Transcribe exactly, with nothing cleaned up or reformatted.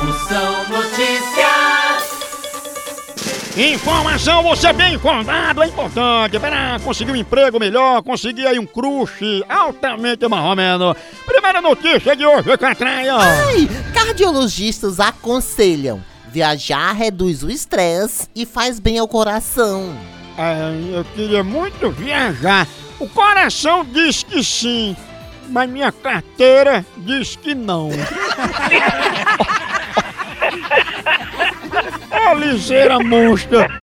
Moção Notícias. Informação, você bem informado é importante para conseguir um emprego melhor, conseguir aí um crush altamente marromeno. Primeira notícia de hoje, Catraia. Ai, cardiologistas aconselham: viajar reduz o estresse e faz bem ao coração. Ai, eu queria muito viajar. O coração diz que sim, mas minha carteira diz que não. Ô, liseira monstra.